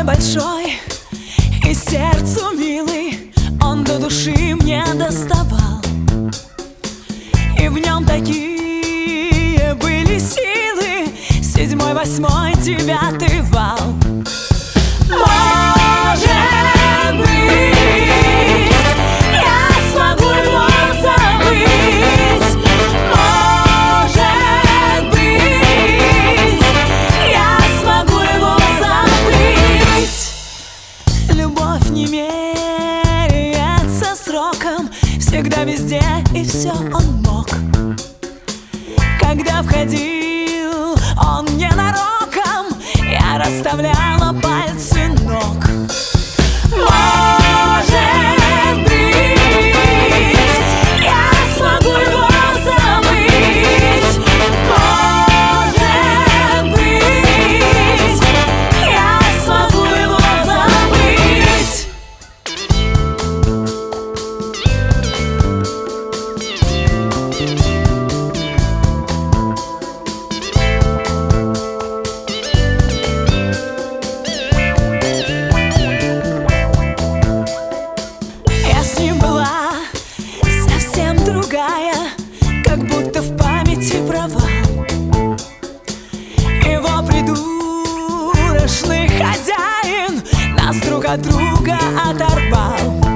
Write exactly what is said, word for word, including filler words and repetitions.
большой и сердцу милый, он до души мне доставал. И в нем такие были силы, седьмой, восьмой, девятый вал. Может быть, я смогу его забыть. Может быть, я смогу его забыть. Любовь не меряется сроком, всегда, везде и все он мог. Когда входил он ненароком, я расставляла пальцы ног. Может быть, я смогу его забыть. Может быть, я смогу его забыть. Как будто в памяти провал. Его придурочный хозяин нас друг от друга оторвал.